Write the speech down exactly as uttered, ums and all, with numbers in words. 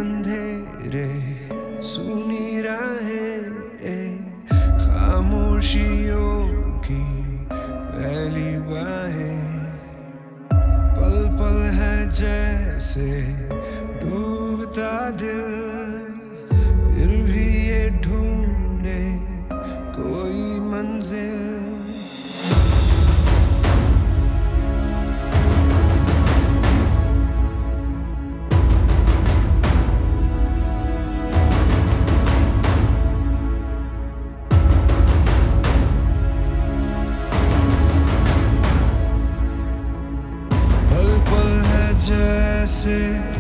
अंधेरे सुनी राहें, खामोशियों की पहली बाहें, पल पल है जैसे डूबता दिल, फिर भी ये ढूंढे कोई मंजिल। पल पल है जैसे